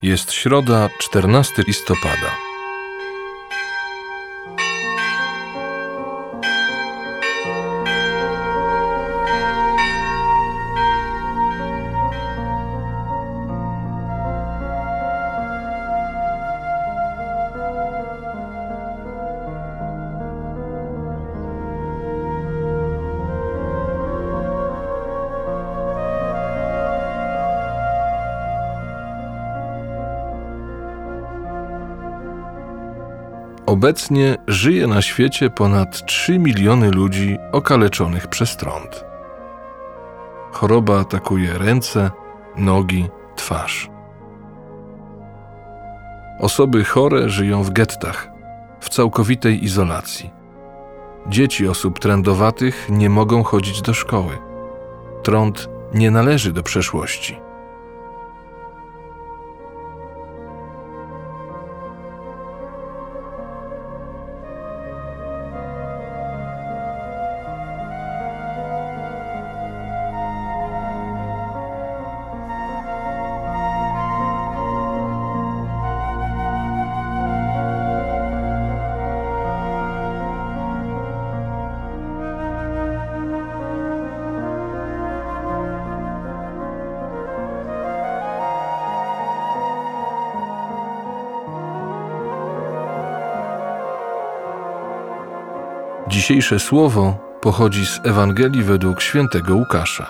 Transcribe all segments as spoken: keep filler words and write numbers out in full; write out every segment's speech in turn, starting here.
Jest środa, czternastego listopada. Obecnie żyje na świecie ponad trzy miliony ludzi okaleczonych przez trąd. Choroba atakuje ręce, nogi, twarz. Osoby chore żyją w gettach, w całkowitej izolacji. Dzieci osób trędowatych nie mogą chodzić do szkoły. Trąd nie należy do przeszłości. Dzisiejsze słowo pochodzi z Ewangelii według świętego Łukasza.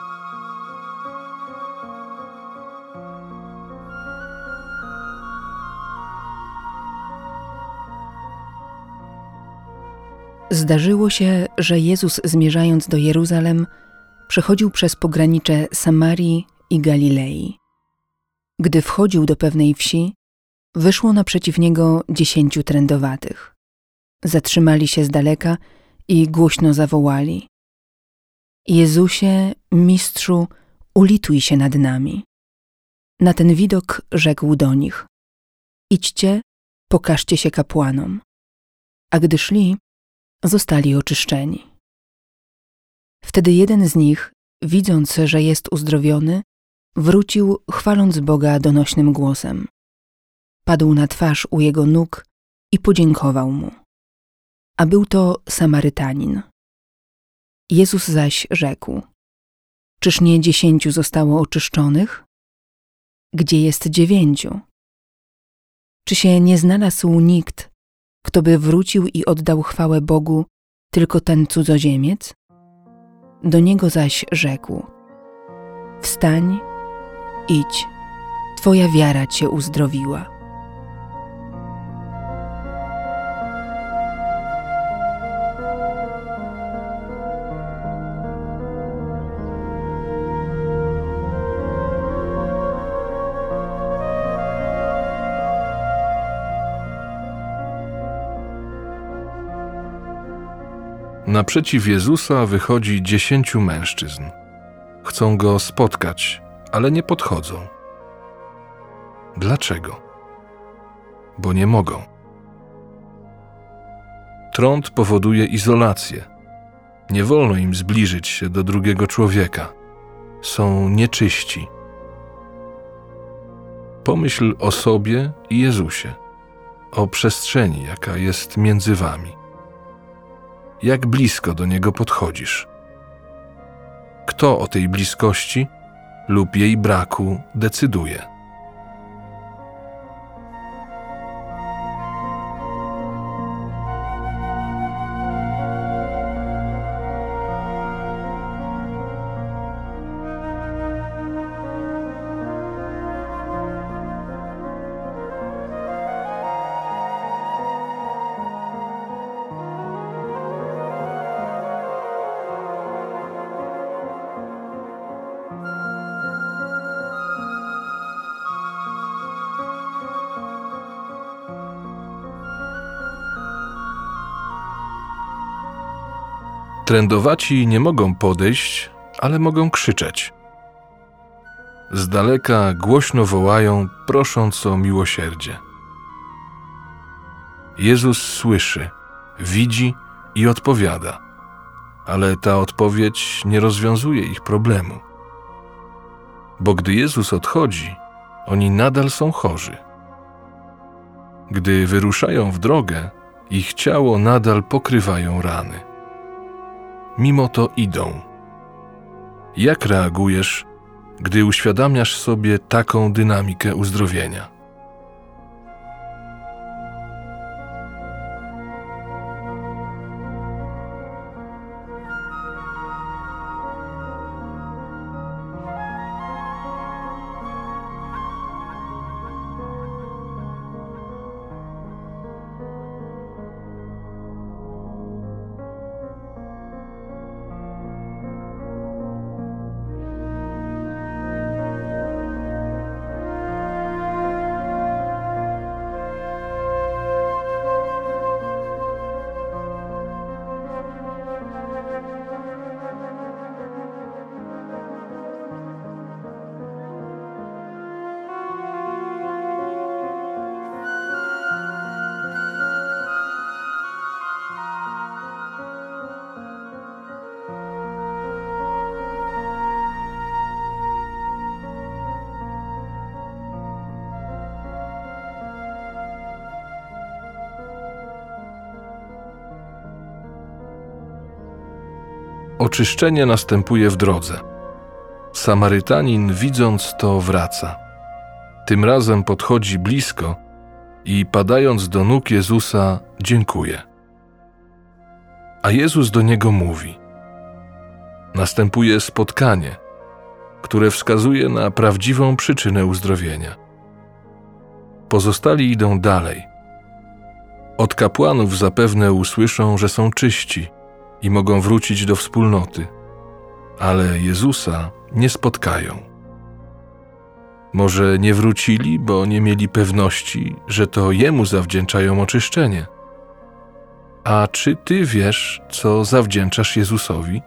Zdarzyło się, że Jezus, zmierzając do Jeruzalem, przechodził przez pogranicze Samarii i Galilei. Gdy wchodził do pewnej wsi, wyszło naprzeciw niego dziesięciu trędowatych. Zatrzymali się z daleka i głośno zawołali: Jezusie, Mistrzu, ulituj się nad nami. Na ten widok rzekł do nich: Idźcie, pokażcie się kapłanom. A gdy szli, zostali oczyszczeni. Wtedy jeden z nich, widząc, że jest uzdrowiony, wrócił, chwaląc Boga donośnym głosem. Padł na twarz u jego nóg i podziękował mu. A był to Samarytanin. Jezus zaś rzekł: Czyż nie dziesięciu zostało oczyszczonych? Gdzie jest dziewięciu? Czy się nie znalazł nikt, kto by wrócił i oddał chwałę Bogu, tylko ten cudzoziemiec? Do niego zaś rzekł: Wstań, idź, twoja wiara cię uzdrowiła. Naprzeciw Jezusa wychodzi dziesięciu mężczyzn. Chcą Go spotkać, ale nie podchodzą. Dlaczego? Bo nie mogą. Trąd powoduje izolację. Nie wolno im zbliżyć się do drugiego człowieka. Są nieczyści. Pomyśl o sobie i Jezusie, o przestrzeni, jaka jest między wami. Jak blisko do Niego podchodzisz? Kto o tej bliskości lub jej braku decyduje? Trędowaci nie mogą podejść, ale mogą krzyczeć. Z daleka głośno wołają, prosząc o miłosierdzie. Jezus słyszy, widzi i odpowiada, ale ta odpowiedź nie rozwiązuje ich problemu. Bo gdy Jezus odchodzi, oni nadal są chorzy. Gdy wyruszają w drogę, ich ciało nadal pokrywają rany. Mimo to idą. Jak reagujesz, gdy uświadamiasz sobie taką dynamikę uzdrowienia? Oczyszczenie następuje w drodze. Samarytanin, widząc to, wraca. Tym razem podchodzi blisko i padając do nóg Jezusa, dziękuje. A Jezus do niego mówi. Następuje spotkanie, które wskazuje na prawdziwą przyczynę uzdrowienia. Pozostali idą dalej. Od kapłanów zapewne usłyszą, że są czyści i mogą wrócić do wspólnoty, ale Jezusa nie spotkają. Może nie wrócili, bo nie mieli pewności, że to Jemu zawdzięczają oczyszczenie. A czy Ty wiesz, co zawdzięczasz Jezusowi?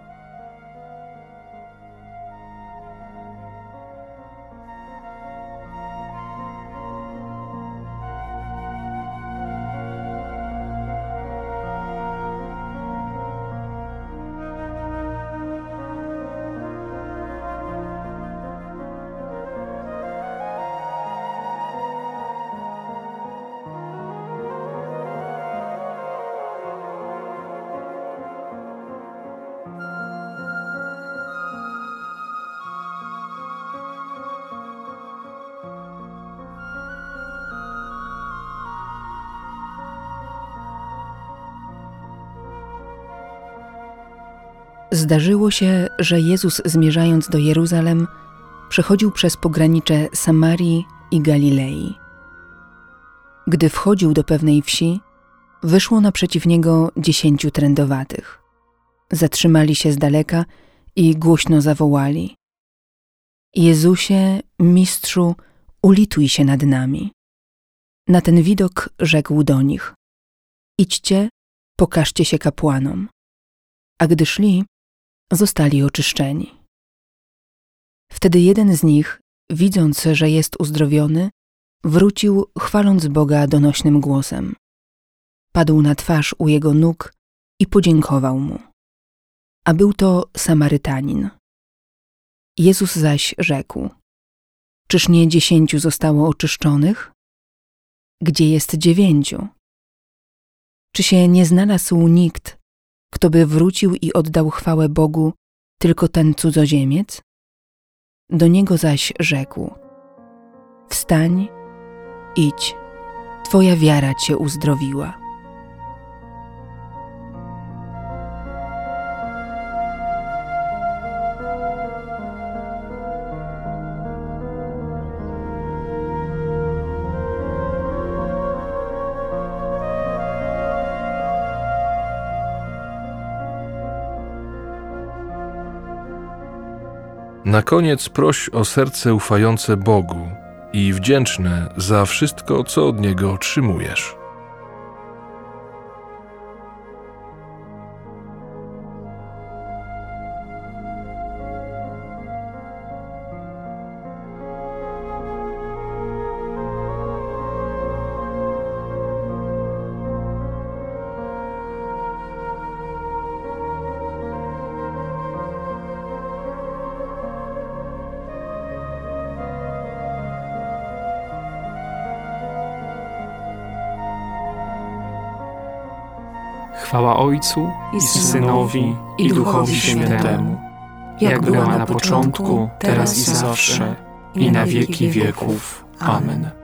Zdarzyło się, że Jezus, zmierzając do Jeruzalem, przechodził przez pogranicze Samarii i Galilei. Gdy wchodził do pewnej wsi, wyszło naprzeciw niego dziesięciu trędowatych. Zatrzymali się z daleka i głośno zawołali: Jezusie, Mistrzu, ulituj się nad nami. Na ten widok rzekł do nich: Idźcie, pokażcie się kapłanom. A gdy szli, zostali oczyszczeni. Wtedy jeden z nich, widząc, że jest uzdrowiony, wrócił, chwaląc Boga donośnym głosem. Padł na twarz u jego nóg i podziękował mu. A był to Samarytanin. Jezus zaś rzekł: Czyż nie dziesięciu zostało oczyszczonych? Gdzie jest dziewięciu? Czy się nie znalazł nikt, kto by wrócił i oddał chwałę Bogu, tylko ten cudzoziemiec? Do niego zaś rzekł: Wstań, idź, twoja wiara cię uzdrowiła. Na koniec proś o serce ufające Bogu i wdzięczne za wszystko, co od Niego otrzymujesz. Chwała Ojcu i Synowi i Duchowi Świętemu, jak była na początku, teraz i zawsze, i na wieki wieków. Amen.